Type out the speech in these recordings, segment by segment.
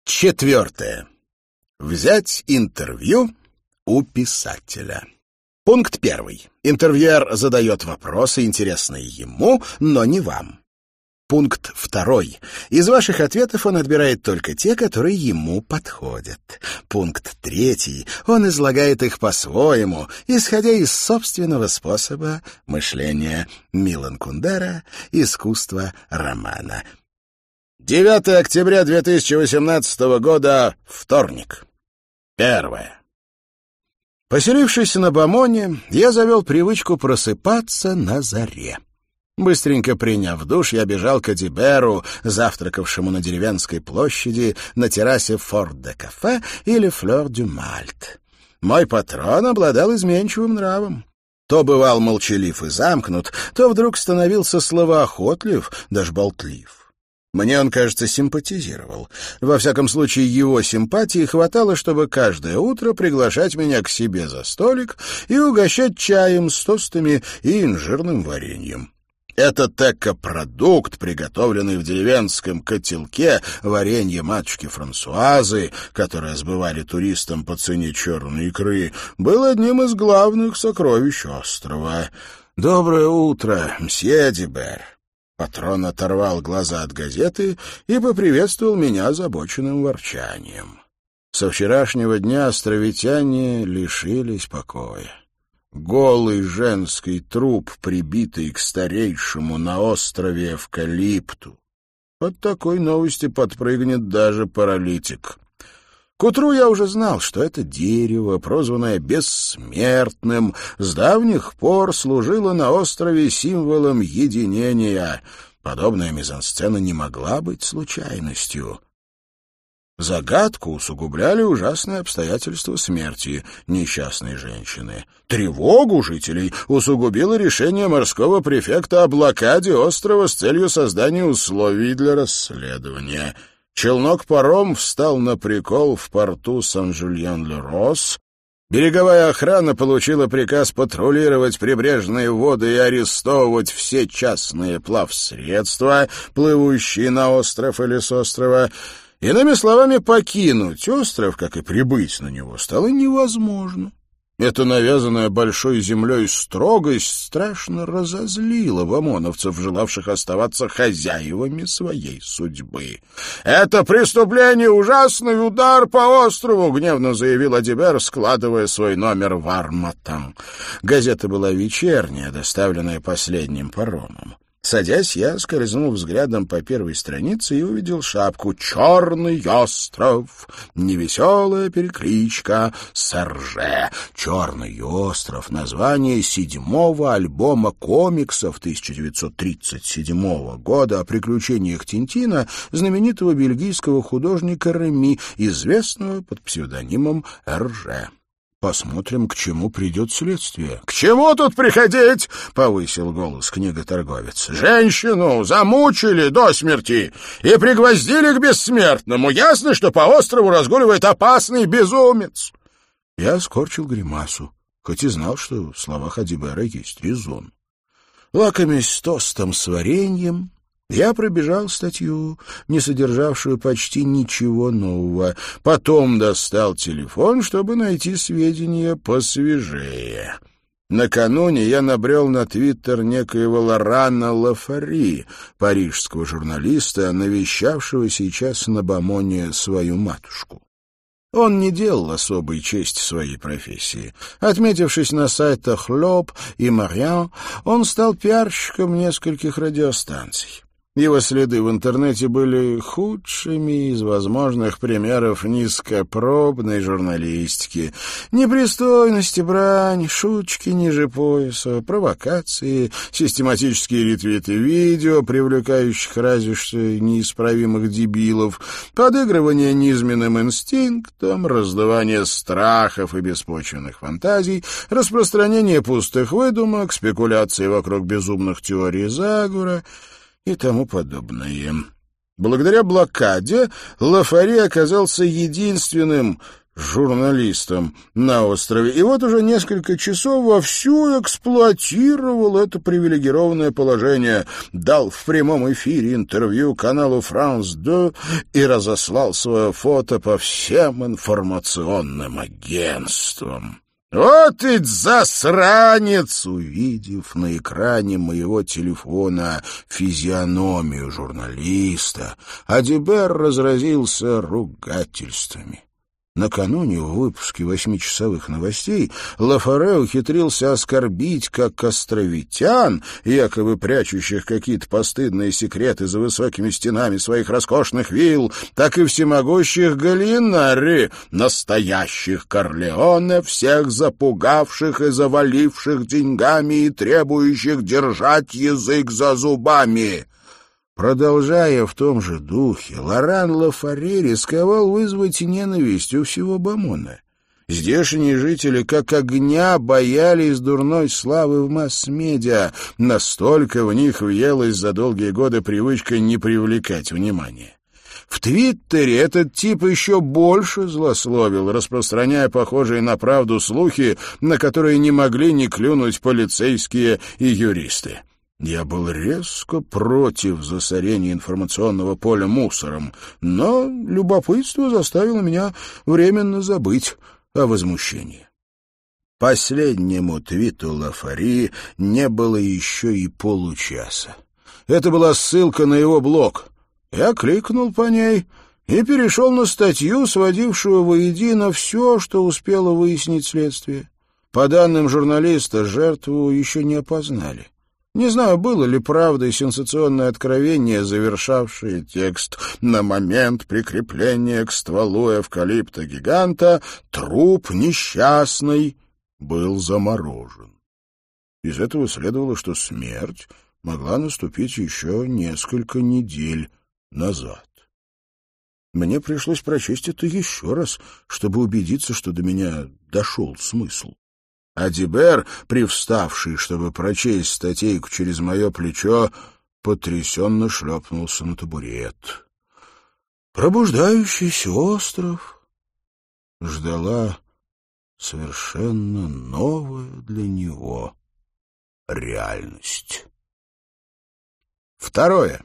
4. Взять интервью у писателя. Пункт 1. Интервьюер задает вопросы, интересные ему, но не вам. Пункт 2. Из ваших ответов он отбирает только те, которые ему подходят. Пункт 3. Он излагает их по-своему, исходя из собственного способа мышления. Милан Кундера. Искусство романа. 9 октября 2018 года, вторник. 1. Поселившись на Бамоне, я завел привычку просыпаться на заре. Быстренько приняв душ, я бежал к Адиберу, завтракавшему на деревенской площади на террасе Форт-де-Кафе или Флёр-дю-Мальт. Мой патрон обладал изменчивым нравом. То бывал молчалив и замкнут, то вдруг становился словоохотлив, даже болтлив. Мне он, кажется, симпатизировал. Во всяком случае, его симпатии хватало, чтобы каждое утро приглашать меня к себе за столик и угощать чаем с тостами и инжирным вареньем. Этот эко-продукт, приготовленный в деревенском котелке, варенье матушки Франсуазы, которое сбывали туристам по цене черной икры, был одним из главных сокровищ острова. «Доброе утро, мсье Адибер». Патрон оторвал глаза от газеты и поприветствовал меня озабоченным ворчанием. Со вчерашнего дня островитяне лишились покоя. Голый женский труп, прибитый к старейшему на острове эвкалипту. От такой новости подпрыгнет даже паралитик. К утру я уже знал, что это дерево, прозванное Бессмертным, с давних пор служило на острове символом единения. Подобная мизансцена не могла быть случайностью. Загадку усугубляли ужасные обстоятельства смерти несчастной женщины. Тревогу жителей усугубило решение морского префекта о блокаде острова с целью создания условий для расследования. Челнок-паром встал на прикол в порту Сан-Жульен-ле-Рос. Береговая охрана получила приказ патрулировать прибрежные воды и арестовывать все частные плавсредства, плывущие на остров или с острова. Иными словами, покинуть остров, как и прибыть на него, стало невозможно. Эта навязанная большой землей строгость страшно разозлила бамоновцев, желавших оставаться хозяевами своей судьбы. «Это преступление — ужасный удар по острову!» — гневно заявил Адибер, складывая свой номер в Арматан. Газета была вечерняя, доставленная последним паромом. Садясь, я скользнул взглядом по первой странице и увидел шапку «Черный остров», невеселая перекличка «Серже». «Черный остров» — название 7-го альбома комиксов 1937 года о приключениях Тинтина, знаменитого бельгийского художника Реми, известного под псевдонимом Эрже. Посмотрим, к чему придет следствие. — К чему тут приходить? — повысил голос книготорговец. — Женщину замучили до смерти и пригвоздили к Бессмертному. Ясно, что по острову разгуливает опасный безумец. Я скорчил гримасу, хоть и знал, что в словах Адибера есть резон. Лакомясь тостом с вареньем, я пробежал статью, не содержавшую почти ничего нового. Потом достал телефон, чтобы найти сведения посвежее. Накануне я набрел на твиттер некоего Лорана Лафари, парижского журналиста, навещавшего сейчас на Бамоне свою матушку. Он не делал особой чести своей профессии. Отметившись на сайтах «Лоб» и «Мариан», он стал пиарщиком нескольких радиостанций. Его следы в интернете были худшими из возможных примеров низкопробной журналистики. Непристойности, брань, шутки ниже пояса, провокации, систематические ретвиты видео, привлекающих разве что неисправимых дебилов, подыгрывание низменным инстинктам, раздувание страхов и беспочвенных фантазий, распространение пустых выдумок, спекуляции вокруг безумных теорий заговора и тому подобное. Благодаря блокаде Лафари оказался единственным, журналистом на острове, и вот уже несколько часов вовсю эксплуатировал это привилегированное положение, дал в прямом эфире интервью каналу «France 2» и разослал свое фото по всем информационным агентствам. Вот ведь засранец! Увидев на экране моего телефона физиономию журналиста, Адибер разразился ругательствами. Накануне в выпуске 8-часовых новостей Лафаре ухитрился оскорбить как островитян, якобы прячущих какие-то постыдные секреты за высокими стенами своих роскошных вилл, так и всемогущих Галлинари, настоящих Корлеоне, всех запугавших и заваливших деньгами и требующих держать язык за зубами. Продолжая в том же духе, Лоран Лафаре рисковал вызвать ненависть у всего Бамона. Здешние жители как огня боялись дурной славы в масс-медиа, настолько в них въелась за долгие годы привычка не привлекать внимания. В Твиттере этот тип еще больше злословил, распространяя похожие на правду слухи, на которые не могли не клюнуть полицейские и юристы. Я был резко против засорения информационного поля мусором, но любопытство заставило меня временно забыть о возмущении. Последнему твиту Лафари не было еще и получаса. Это была ссылка на его блог. Я кликнул по ней и перешел на статью, сводившую воедино все, что успело выяснить следствие. По данным журналиста, жертву еще не опознали. Не знаю, было ли правдой сенсационное откровение, завершавшее текст. На момент прикрепления к стволу эвкалипта-гиганта труп несчастный был заморожен. Из этого следовало, что смерть могла наступить еще несколько недель назад. Мне пришлось прочесть это еще раз, чтобы убедиться, что до меня дошел смысл. Адибер, привставший, чтобы прочесть статейку через мое плечо, потрясенно шлепнулся на табурет. Пробуждающийся остров ждала совершенно новая для него реальность. 2.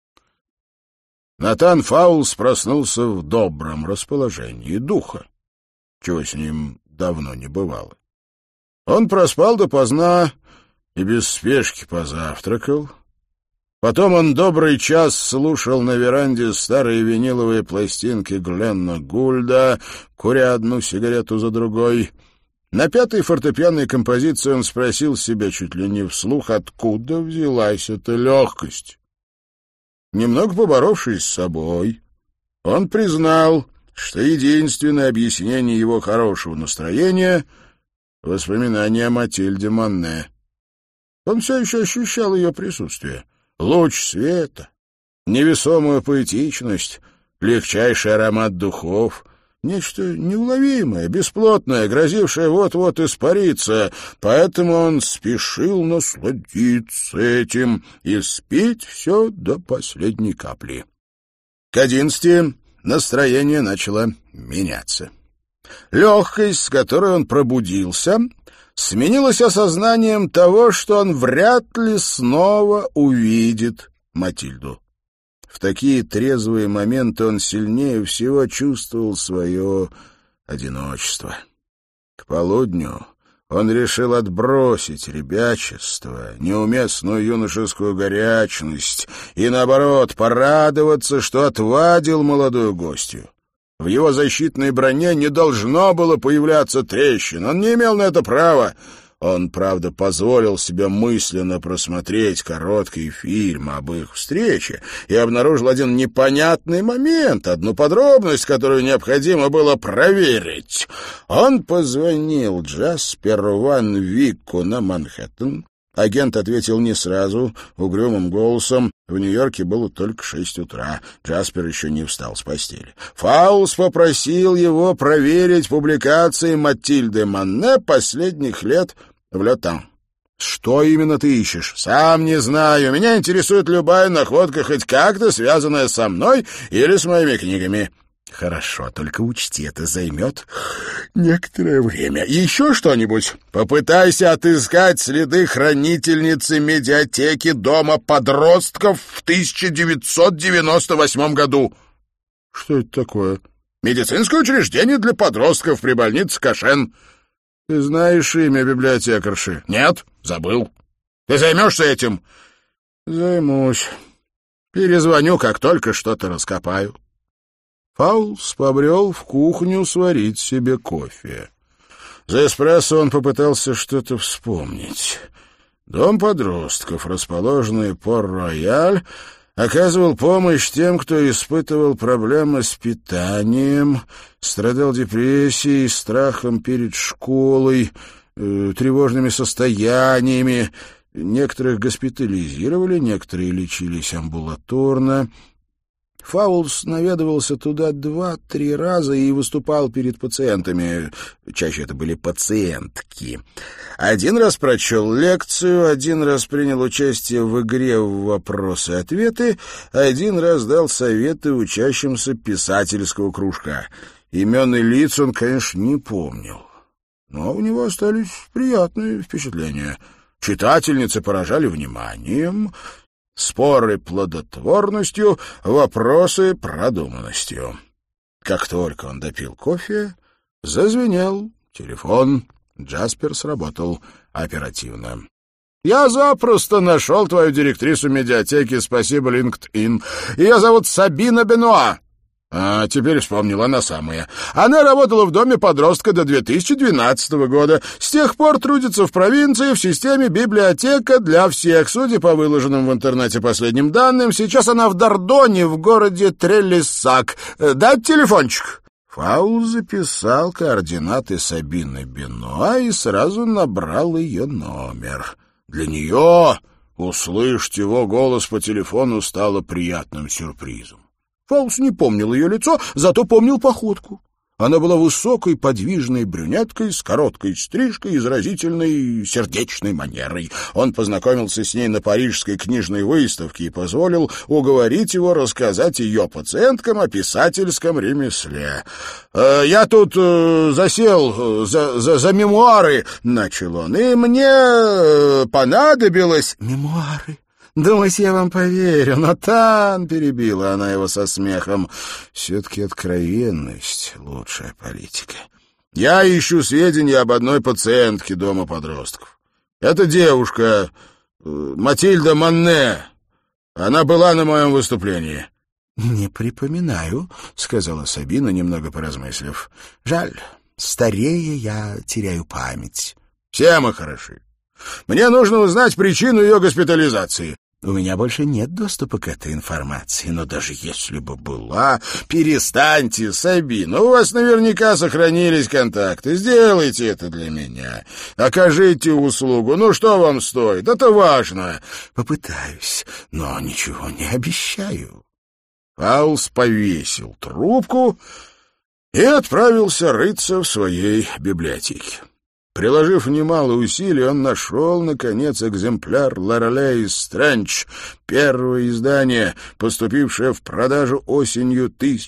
Натан Фаулс проснулся в добром расположении духа, чего с ним давно не бывало. Он проспал допоздна и без спешки позавтракал. Потом он добрый час слушал на веранде старые виниловые пластинки Гленна Гульда, куря одну сигарету за другой. На 5-й фортепианной композиции он спросил себя чуть ли не вслух, откуда взялась эта легкость. Немного поборовшись с собой, он признал, что единственное объяснение его хорошего настроения — воспоминания о Матильде Монне. Он все еще ощущал ее присутствие. Луч света, невесомую поэтичность, легчайший аромат духов, нечто неуловимое, бесплотное, грозившее вот-вот испариться, поэтому он спешил насладиться этим и спить все до последней капли. К 11 настроение начало меняться. Легкость, с которой он пробудился, сменилась осознанием того, что он вряд ли снова увидит Матильду. В такие трезвые моменты он сильнее всего чувствовал свое одиночество. К полудню он решил отбросить ребячество, неуместную юношескую горячность и, наоборот, порадоваться, что отвадил молодую гостью. В его защитной броне не должно было появляться трещин, он не имел на это права. Он, правда, позволил себе мысленно просмотреть короткий фильм об их встрече и обнаружил один непонятный момент, одну подробность, которую необходимо было проверить. Он позвонил Джасперу Ван Викку на Манхэттен. Агент ответил не сразу, угрюмым голосом. В Нью-Йорке было только 6 утра. Джаспер еще не встал с постели. Фаулс попросил его проверить публикации Матильды Монне последних лет в «Le Temps». «Что именно ты ищешь?» «Сам не знаю. Меня интересует любая находка, хоть как-то связанная со мной или с моими книгами». Хорошо, только учти, это займет некоторое время. Еще что-нибудь? Попытайся отыскать следы хранительницы медиатеки Дома подростков в 1998 году. Что это такое? Медицинское учреждение для подростков при больнице Кашен. Ты знаешь имя библиотекарши? Нет, забыл. Ты займешься этим? Займусь. Перезвоню, как только что-то раскопаю. Фаулс побрел в кухню сварить себе кофе. За эспрессо он попытался что-то вспомнить. Дом подростков, расположенный Пор-Рояль, оказывал помощь тем, кто испытывал проблемы с питанием, страдал депрессией, страхом перед школой, тревожными состояниями. Некоторых госпитализировали, некоторые лечились амбулаторно. Фаулс наведывался туда 2-3 раза и выступал перед пациентами. Чаще это были пациентки. Один раз прочел лекцию, один раз принял участие в игре в вопросы-ответы, один раз дал советы учащимся писательского кружка. Имен и лиц он, конечно, не помнил. Но у него остались приятные впечатления. Читательницы поражали вниманием, споры плодотворностью, вопросы продуманностью. Как только он допил кофе, зазвенел телефон. Джаспер сработал оперативно. «Я запросто нашел твою директрису медиатеки, спасибо, LinkedIn. Ее зовут Сабина Бенуа». А теперь вспомнила, она самая. Она работала в доме подростка до 2012 года. С тех пор трудится в провинции в системе библиотека для всех. Судя по выложенным в интернете последним данным, сейчас она в Дордоне, в городе Трелиссак. Дать телефончик? Фаул записал координаты Сабины Бенуа и сразу набрал ее номер. Для нее услышать его голос по телефону стало приятным сюрпризом. Фаулс не помнил ее лицо, зато помнил походку. Она была высокой, подвижной брюнеткой с короткой стрижкой и заразительной сердечной манерой. Он познакомился с ней на парижской книжной выставке и позволил уговорить его рассказать ее пациенткам о писательском ремесле. «Я тут засел за мемуары», — начал он, — «и мне понадобилось...» «Мемуары? Думаете, я вам поверю, Натан!» — перебила она его со смехом. «Все-таки откровенность — лучшая политика. Я ищу сведения об одной пациентке дома подростков. Это девушка Матильда Манне. Она была на моем выступлении». «Не припоминаю», — сказала Сабина, немного поразмыслив. «Жаль, старея я теряю память». «Все мы хороши. Мне нужно узнать причину ее госпитализации». «У меня больше нет доступа к этой информации, но даже если бы была...» «Перестаньте, Сабина, у вас наверняка сохранились контакты. Сделайте это для меня. Окажите услугу. Ну, что вам стоит? Это важно». «Попытаюсь, но ничего не обещаю». Фаулс повесил трубку и отправился рыться в своей библиотеке. Приложив немало усилий, он нашел, наконец, экземпляр «Лорелей Стрэндж», первое издание, поступившее в продажу осенью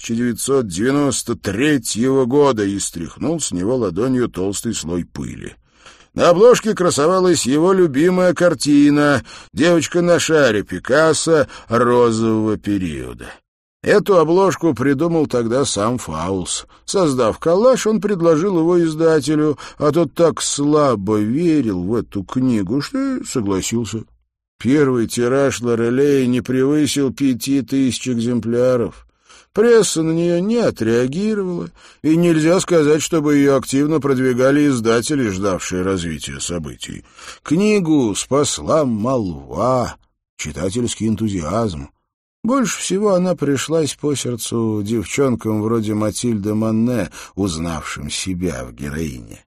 1993 года, и стряхнул с него ладонью толстый слой пыли. На обложке красовалась его любимая картина «Девочка на шаре» Пикассо розового периода. Эту обложку придумал тогда сам Фаулс. Создав коллаж, он предложил его издателю, а тот так слабо верил в эту книгу, что согласился. Первый тираж Лорелей не превысил 5000 экземпляров. Пресса на нее не отреагировала, и нельзя сказать, чтобы ее активно продвигали издатели, ждавшие развития событий. Книгу спасла молва, читательский энтузиазм. Больше всего она пришлась по сердцу девчонкам вроде Матильды Манне, узнавшим себя в героине.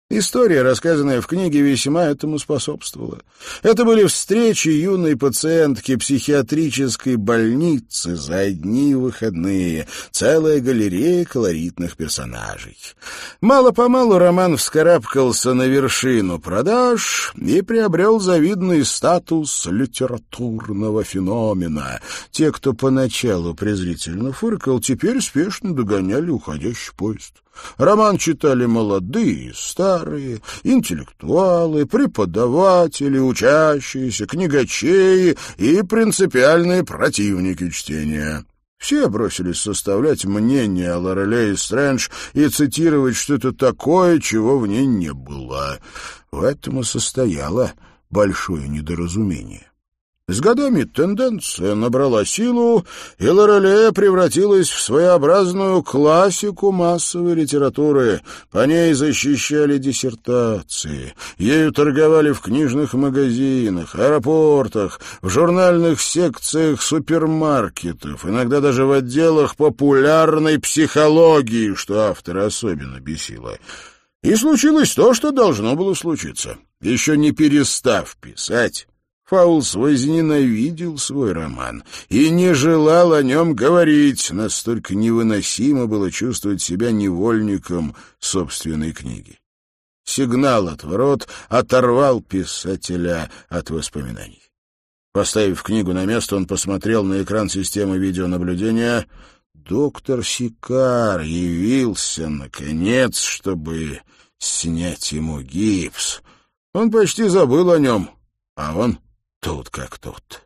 История, рассказанная в книге, весьма этому способствовала. Это были встречи юной пациентки психиатрической больницы за одни выходные, целая галерея колоритных персонажей. Мало-помалу роман вскарабкался на вершину продаж и приобрел завидный статус литературного феномена. Те, кто поначалу презрительно фыркал, теперь спешно догоняли уходящий поезд. Роман читали молодые, старые, интеллектуалы, преподаватели, учащиеся, книгачеи и принципиальные противники чтения. Все бросились составлять мнение о Лорелее Стрэндж и цитировать что-то такое, чего в ней не было. В этом и состояло большое недоразумение. С годами тенденция набрала силу, и Лорелея превратилась в своеобразную классику массовой литературы. По ней защищали диссертации, ею торговали в книжных магазинах, аэропортах, в журнальных секциях супермаркетов, иногда даже в отделах популярной психологии, что автора особенно бесило. И случилось то, что должно было случиться. Еще не перестав писать, Фаулс возненавидел свой роман и не желал о нем говорить, настолько невыносимо было чувствовать себя невольником собственной книги. Сигнал от ворот оторвал писателя от воспоминаний. Поставив книгу на место, он посмотрел на экран системы видеонаблюдения. Доктор Сикар явился, наконец, чтобы снять ему гипс. Он почти забыл о нем, а он тут как тут.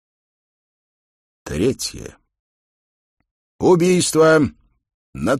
Третье. Убийство на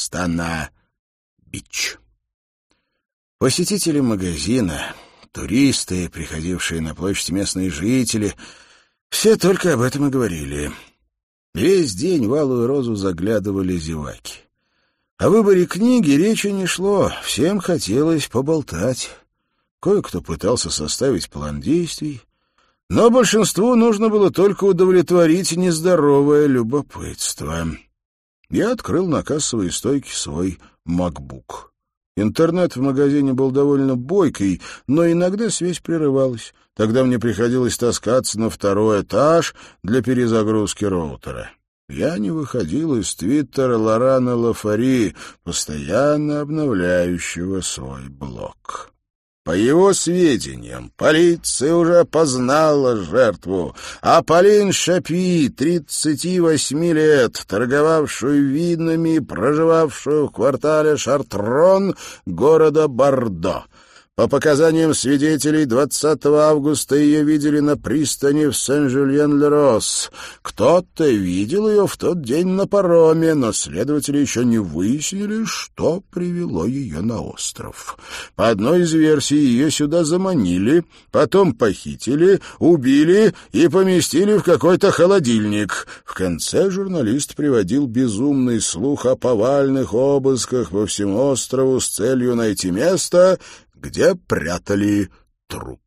Тристана-Бич. Посетители магазина, туристы, приходившие на площадь местные жители, все только об этом и говорили. Весь день в Алую Розу заглядывали зеваки. О выборе книги речи не шло, всем хотелось поболтать. Кое-кто пытался составить план действий, но большинству нужно было только удовлетворить нездоровое любопытство. Я открыл на кассовой стойке свой MacBook. Интернет в магазине был довольно бойкий, но иногда связь прерывалась. Тогда мне приходилось таскаться на второй этаж для перезагрузки роутера. Я не выходил из твиттера Лорана Лафари, постоянно обновляющего свой блог. По его сведениям, полиция уже опознала жертву. Аполлин Шапи, 38 лет, торговавшую винами и проживавшую в квартале Шартрон города Бордо. По показаниям свидетелей, 20 августа ее видели на пристани в Сен-Жюльен-ле-Рос. Кто-то видел ее в тот день на пароме, но следователи еще не выяснили, что привело ее на остров. По одной из версий, ее сюда заманили, потом похитили, убили и поместили в какой-то холодильник. В конце журналист приводил безумный слух о повальных обысках по всему острову с целью найти место, где прятали труп.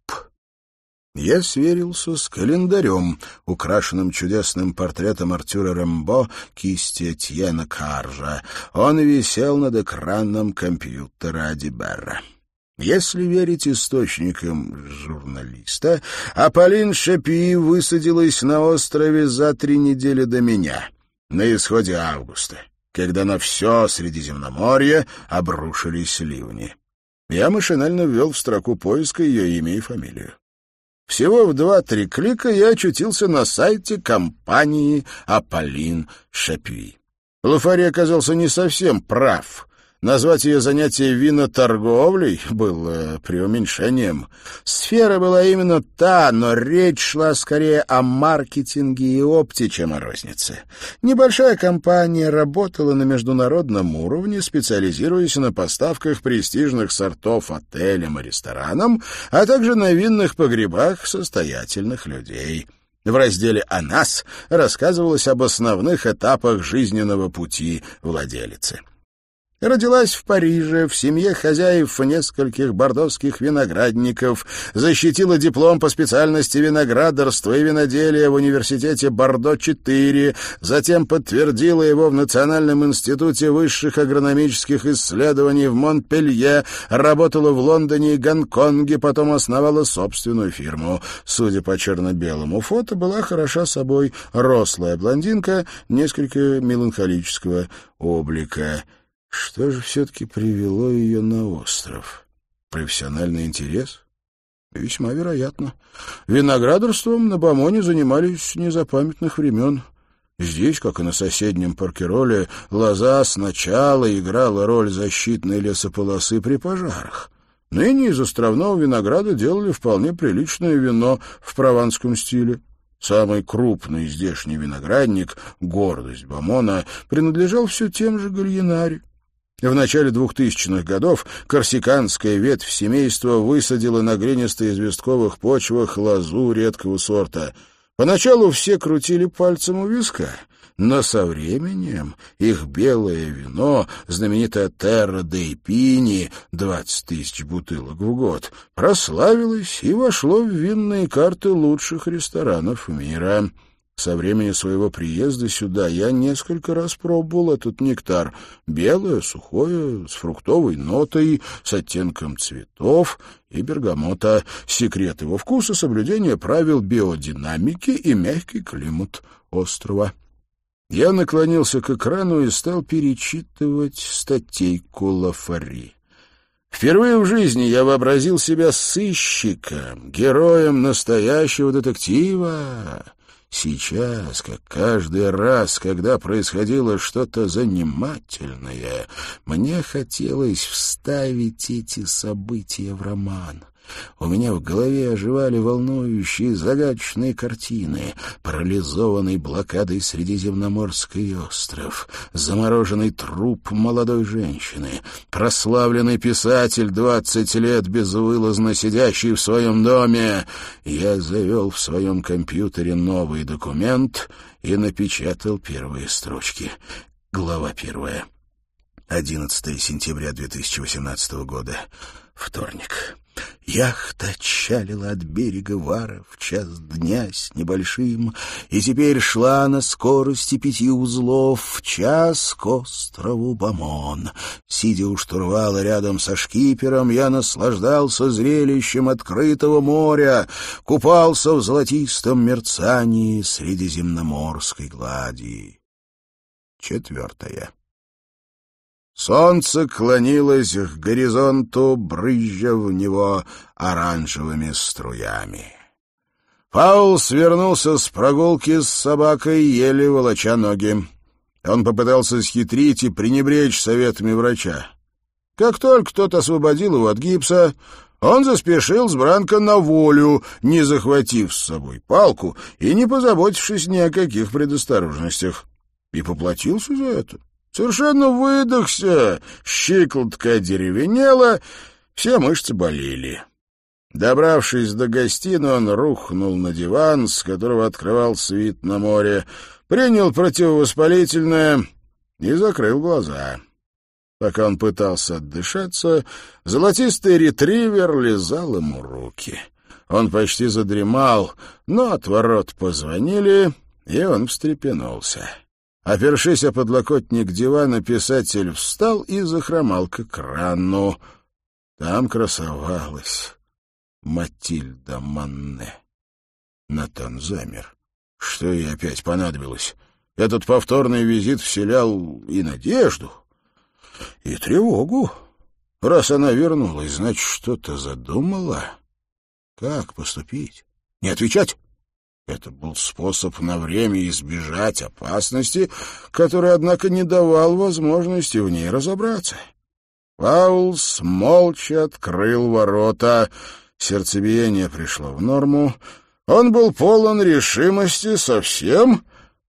Я сверился с календарем, украшенным чудесным портретом Артюра Рембо кисти Этьена Каржа. Он висел над экраном компьютера Адибера. Если верить источникам журналиста, Аполлин Шапи высадилась на острове за 3 недели до меня, на исходе августа, когда на все Средиземноморье обрушились ливни. Я машинально ввел в строку поиска ее имя и фамилию. Всего в 2-3 клика я очутился на сайте компании «Аполлин Шапи». Лафари оказался не совсем прав. Назвать ее занятие виноторговлей было преуменьшением. Сфера была именно та, но речь шла скорее о маркетинге и опте, чем о рознице. Небольшая компания работала на международном уровне, специализируясь на поставках престижных сортов отелям и ресторанам, а также на винных погребах состоятельных людей. В разделе «О нас» рассказывалось об основных этапах жизненного пути владелицы. Родилась в Париже, в семье хозяев нескольких бордоских виноградников, защитила диплом по специальности виноградарства и виноделия в университете Бордо-4, затем подтвердила его в Национальном институте высших агрономических исследований в Монпелье, работала в Лондоне и Гонконге, потом основала собственную фирму. Судя по черно-белому фото, была хороша собой, рослая блондинка, несколько меланхолического облика. Что же все-таки привело ее на остров? Профессиональный интерес? Весьма вероятно. Виноградарством на Бамоне занимались с незапамятных времен. Здесь, как и на соседнем Паркероле, лоза сначала играла роль защитной лесополосы при пожарах. Ныне из островного винограда делали вполне приличное вино в прованском стиле. Самый крупный здешний виноградник, гордость Бамона, принадлежал все тем же Гальянари. В начале 2000-х годов корсиканская ветвь семейства высадила на глинисто-известковых почвах лозу редкого сорта. Поначалу все крутили пальцем у виска, но со временем их белое вино, знаменитое Терра дей Пини, 20 тысяч бутылок в год, прославилось и вошло в винные карты лучших ресторанов мира. Со времени своего приезда сюда я несколько раз пробовал этот нектар. Белое, сухое, с фруктовой нотой, с оттенком цветов и бергамота. Секрет его вкуса — соблюдение правил биодинамики и мягкий климат острова. Я наклонился к экрану и стал перечитывать статейку Лафари. Впервые в жизни я вообразил себя сыщиком, героем настоящего детектива. Сейчас, как каждый раз, когда происходило что-то занимательное, мне хотелось вставить эти события в роман. У меня в голове оживали волнующие, загадочные картины. Парализованный блокадой Средиземноморский остров, замороженный труп молодой женщины, прославленный писатель, 20 лет безвылазно сидящий в своем доме. Я завел в своем компьютере новый документ и напечатал первые строчки. Глава 1. 11 сентября 2018 года. Вторник. Яхта отчалила от берега Вара в 1 дня с небольшим, и теперь шла на скорости 5 узлов в час к острову Бамон. Сидя у штурвала рядом со шкипером, я наслаждался зрелищем открытого моря, купался в золотистом мерцании средиземноморской глади. 4. Солнце клонилось к горизонту, брызжа в него оранжевыми струями. Паул свернулся с прогулки с собакой, еле волоча ноги. Он попытался схитрить и пренебречь советами врача. Как только тот освободил его от гипса, он заспешил с Бранко на волю, не захватив с собой палку и не позаботившись ни о каких предосторожностях. И поплатился за это. Совершенно выдохся, щиколотка одеревенела, все мышцы болели. Добравшись до гостиной, он рухнул на диван, с которого открывался вид на море, принял противовоспалительное и закрыл глаза. Пока он пытался отдышаться, золотистый ретривер лизал ему руки. Он почти задремал, но от ворот позвонили, и он встрепенулся. Опершись о подлокотник дивана, писатель встал и захромал к экрану. Там красовалась Матильда Манне. Натан замер. Что ей опять понадобилось? Этот повторный визит вселял и надежду, и тревогу. Раз она вернулась, значит, что-то задумала. Как поступить? Не отвечать? Это был способ на время избежать опасности, который, однако, не давал возможности в ней разобраться. Паулс молча открыл ворота. Сердцебиение пришло в норму. Он был полон решимости совсем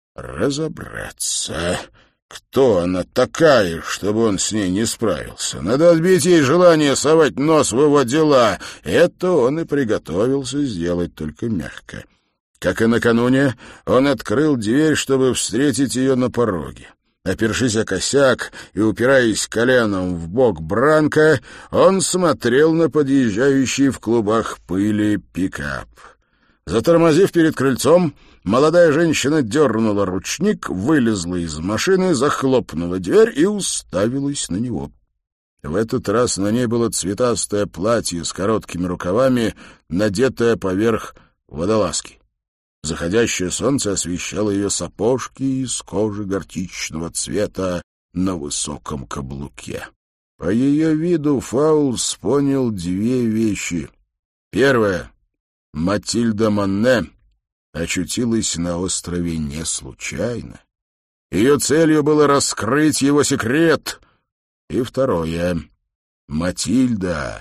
разобраться. Кто она такая, чтобы он с ней не справился? Надо отбить ей желание совать нос в его дела. Это он и приготовился сделать, только мягко. Как и накануне, он открыл дверь, чтобы встретить ее на пороге. Опершись о косяк и упираясь коленом в бок Бранко, он смотрел на подъезжающий в клубах пыли пикап. Затормозив перед крыльцом, молодая женщина дернула ручник, вылезла из машины, захлопнула дверь и уставилась на него. В этот раз на ней было цветастое платье с короткими рукавами, надетое поверх водолазки. Заходящее солнце освещало ее сапожки из кожи горчичного цвета на высоком каблуке. По ее виду Фаулс понял две вещи. Первое. Матильда Монне очутилась на острове не случайно. Ее целью было раскрыть его секрет. И второе. Матильда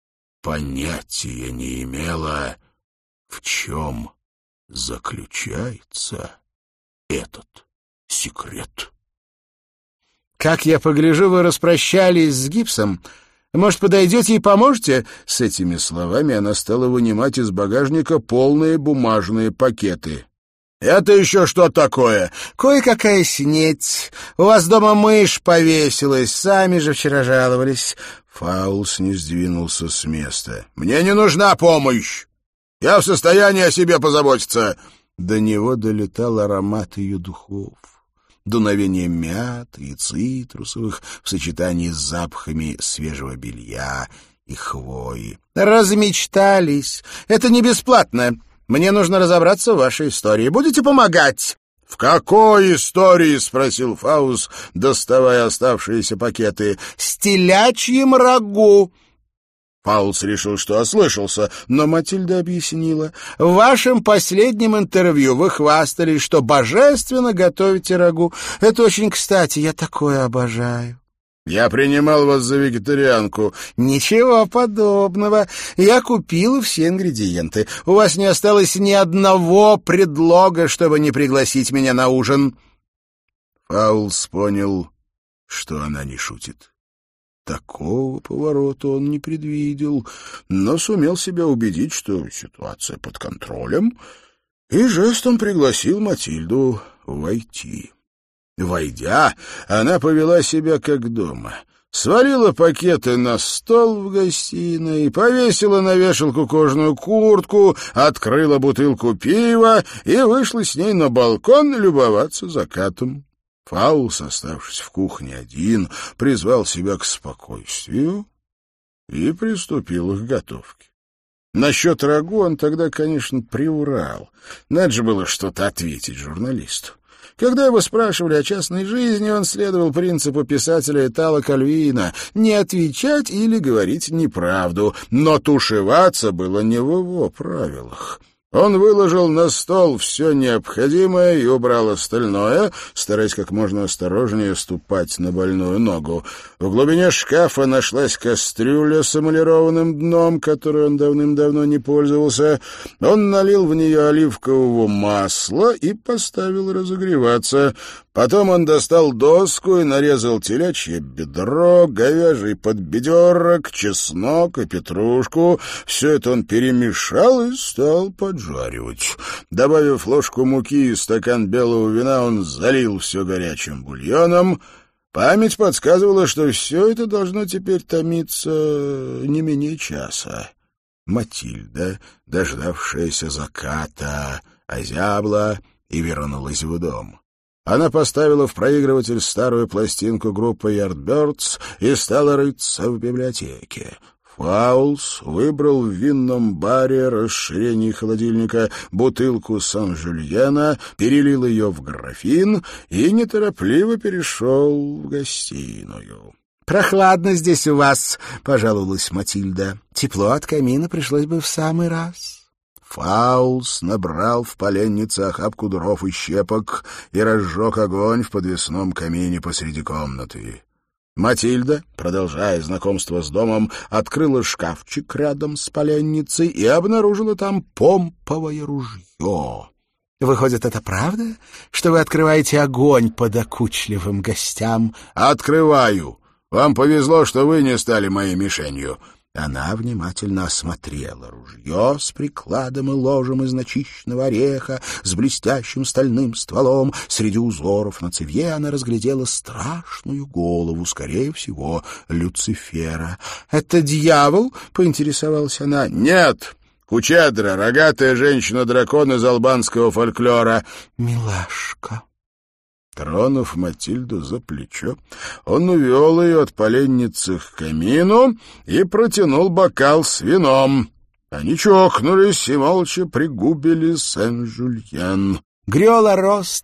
понятия не имела, в чем заключается этот секрет. «Как я погляжу, вы распрощались с гипсом. Может, подойдете и поможете?» С этими словами она стала вынимать из багажника полные бумажные пакеты. «Это еще что такое?» «Кое-какая снеть. У вас дома мышь повесилась, сами же вчера жаловались». Фаулс не сдвинулся с места. «Мне не нужна помощь. Я в состоянии о себе позаботиться». До него долетал аромат ее духов. Дуновение мяты и цитрусовых в сочетании с запахами свежего белья и хвои. «Размечтались. Это не бесплатно. Мне нужно разобраться в вашей истории. Будете помогать?» «В какой истории?» — спросил Фаус, доставая оставшиеся пакеты. «С телячьим рагу». Фаулс решил, что ослышался, но Матильда объяснила. «В вашем последнем интервью вы хвастались, что божественно готовите рагу. Это очень кстати, я такое обожаю». «Я принимал вас за вегетарианку». «Ничего подобного. Я купила все ингредиенты. У вас не осталось ни одного предлога, чтобы не пригласить меня на ужин». Фаулс понял, что она не шутит. Такого поворота он не предвидел, но сумел себя убедить, что ситуация под контролем, и жестом пригласил Матильду войти. Войдя, она повела себя как дома. Свалила пакеты на стол в гостиной, повесила на вешалку кожаную куртку, открыла бутылку пива и вышла с ней на балкон любоваться закатом. Фаулс, оставшись в кухне один, призвал себя к спокойствию и приступил к готовке. Насчет рагу он тогда, конечно, приврал. Надо же было что-то ответить журналисту. Когда его спрашивали о частной жизни, он следовал принципу писателя Итало Кальвино — не отвечать или говорить неправду, но тушеваться было не в его правилах. Он выложил на стол все необходимое и убрал остальное, стараясь как можно осторожнее ступать на больную ногу. В глубине шкафа нашлась кастрюля с эмалированным дном, которой он давным-давно не пользовался. Он налил в нее оливкового масла и поставил разогреваться. Потом он достал доску и нарезал телячье бедро, говяжий подбедерок, чеснок и петрушку. Все это он перемешал и стал поджаривать. Добавив ложку муки и стакан белого вина, он залил все горячим бульоном. Память подсказывала, что все это должно теперь томиться не менее часа. Матильда, дождавшаяся заката, озябла и вернулась в дом. Она поставила в проигрыватель старую пластинку группы Yardbirds и стала рыться в библиотеке. Фаулс выбрал в винном баре расширении холодильника бутылку Сан-Жюльена, перелил ее в графин и неторопливо перешел в гостиную. «Прохладно здесь у вас», — пожаловалась Матильда. «Тепло от камина пришлось бы в самый раз». Фаулс набрал в поленнице охапку дров и щепок и разжег огонь в подвесном камине посреди комнаты. Матильда, продолжая знакомство с домом, открыла шкафчик рядом с поленницей и обнаружила там помповое ружье. «Выходит, это правда, что вы открываете огонь по докучливым гостям?» «Открываю. Вам повезло, что вы не стали моей мишенью». Она внимательно осмотрела ружье с прикладом и ложем из начищенного ореха, с блестящим стальным стволом. Среди узоров на цевье она разглядела страшную голову, скорее всего, Люцифера. — Это дьявол? — поинтересовалась она. — Нет! Кучедра, рогатая женщина-дракон из албанского фольклора. — Милашка! Тронув Матильду за плечо, он увел ее от поленницы к камину и протянул бокал с вином. Они чокнулись и молча пригубили Сен-Жульен. «Грёла-Росс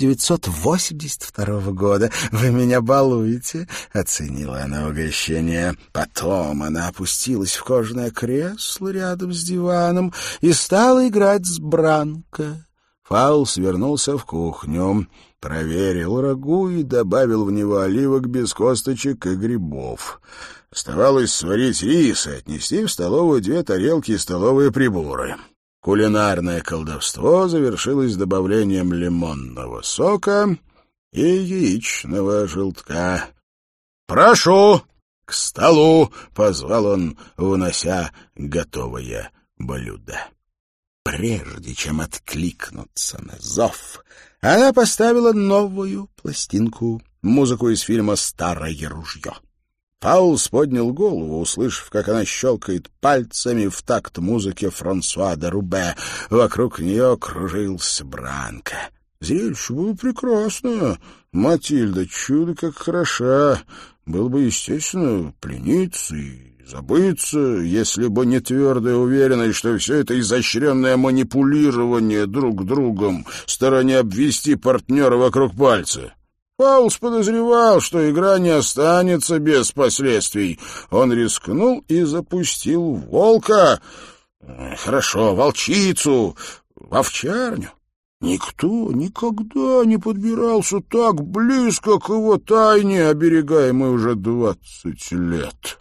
1982 года. Вы меня балуете?» — оценила она угощение. Потом она опустилась в кожаное кресло рядом с диваном и стала играть с Бранко. Фаулс вернулся в кухню, проверил рагу и добавил в него оливок без косточек и грибов. Оставалось сварить рис и отнести в столовую 2 тарелки и столовые приборы. Кулинарное колдовство завершилось добавлением лимонного сока и яичного желтка. «Прошу! К столу!» — позвал он, унося готовое блюдо. Прежде чем откликнуться на зов, она поставила новую пластинку, музыку из фильма «Старое ружье». Фаулс поднял голову, услышав, как она щелкает пальцами в такт музыке Франсуа де Рубе. Вокруг нее кружился Бранко. Зрелище было прекрасное. Матильда, чудо как хороша. Было бы, естественно, плениться и забыться, если бы не твердая уверенность, что все это изощренное манипулирование друг другом, старание обвести партнера вокруг пальца. Фаулс подозревал, что игра не останется без последствий. Он рискнул и запустил волка, волчицу, в овчарню. Никто никогда не подбирался так близко к его тайне, оберегаемой уже 20 лет.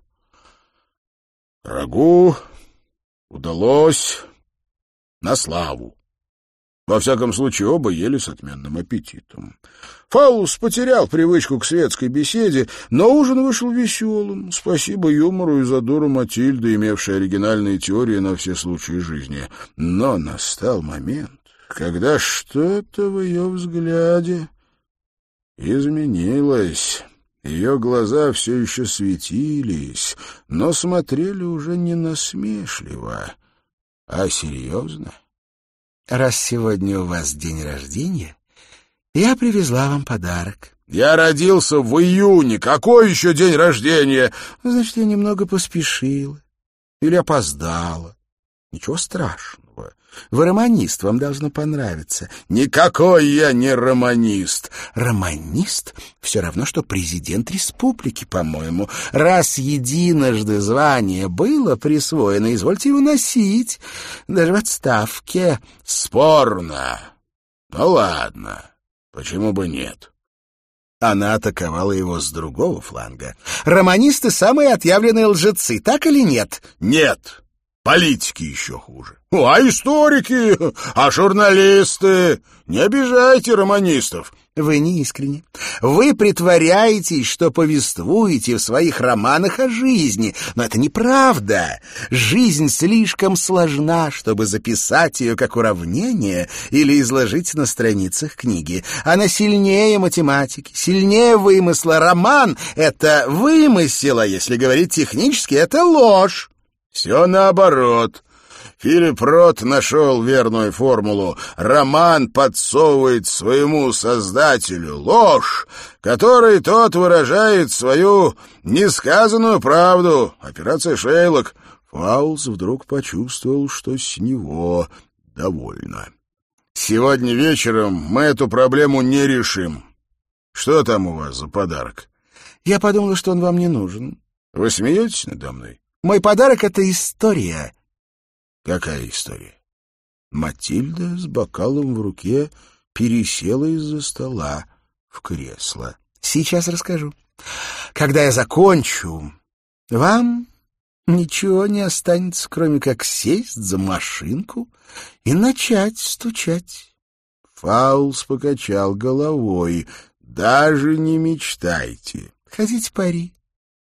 Рагу удалось на славу. Во всяком случае, оба ели с отменным аппетитом. Фаулс потерял привычку к светской беседе, но ужин вышел веселым. Спасибо юмору и задору Матильды, имевшей оригинальные теории на все случаи жизни. Но настал момент, когда что-то в ее взгляде изменилось. Ее глаза все еще светились, но смотрели уже не насмешливо, а серьезно. «Раз сегодня у вас день рождения, я привезла вам подарок». «Я родился в июне. Какой еще день рождения?» «Значит, я немного поспешила или опоздала. Ничего страшного. Вы романист, вам должно понравиться». «Никакой я не романист». «Романист все равно, что президент республики, по-моему. Раз единожды звание было присвоено, извольте его носить, даже в отставке». «Спорно. Ну ладно, почему бы нет?» Она атаковала его с другого фланга. «Романисты — самые отъявленные лжецы, так или нет?» «Нет. Политики еще хуже. А историки? А журналисты? Не обижайте романистов». «Вы не искренне. Вы притворяетесь, что повествуете в своих романах о жизни, но это неправда. Жизнь слишком сложна, чтобы записать ее как уравнение или изложить на страницах книги. Она сильнее математики, сильнее вымысла. Роман — это вымысел, а если говорить технически, это ложь». «Все наоборот. Филипп Рот нашел верную формулу. Роман подсовывает своему создателю ложь, которой тот выражает свою несказанную правду. Операция «Шейлок». Фаулс вдруг почувствовал, что с него довольно. «Сегодня вечером мы эту проблему не решим. Что там у вас за подарок?» «Я подумала, что он вам не нужен». «Вы смеетесь надо мной?» «Мой подарок — это история». «Какая история?» Матильда с бокалом в руке пересела из-за стола в кресло. «Сейчас расскажу. Когда я закончу, вам ничего не останется, кроме как сесть за машинку и начать стучать». Фаулс покачал головой. «Даже не мечтайте». «Хотите пари?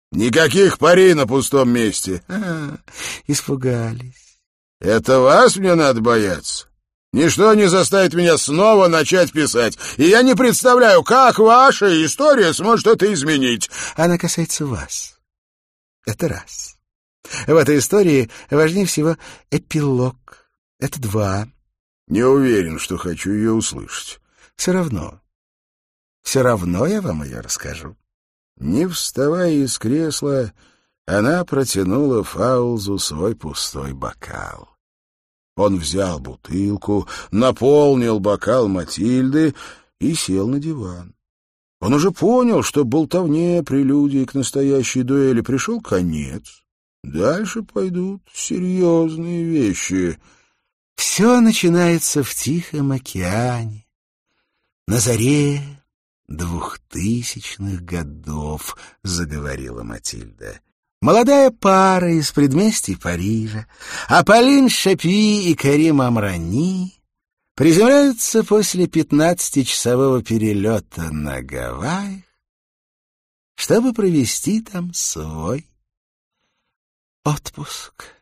Никаких пари на пустом месте. Испугались. Это вас мне надо бояться? Ничто не заставит меня снова начать писать, и я не представляю, как ваша история сможет это изменить. Она касается вас. Это раз. В этой истории важнее всего эпилог. Это два. Не уверен, что хочу ее услышать. Все равно я вам ее расскажу. Не вставая из кресла, она протянула Фаулзу свой пустой бокал. Он взял бутылку, наполнил бокал Матильды и сел на диван. Он уже понял, что болтовне, прелюдии к настоящей дуэли пришел конец. Дальше пойдут серьезные вещи. Все начинается в Тихом океане, на заре 2000-х годов, — заговорила Матильда. Молодая пара из предместий Парижа, Аполлин Шапи и Карим Амрани, приземляются после 15-часового перелета на Гавайях, чтобы провести там свой отпуск.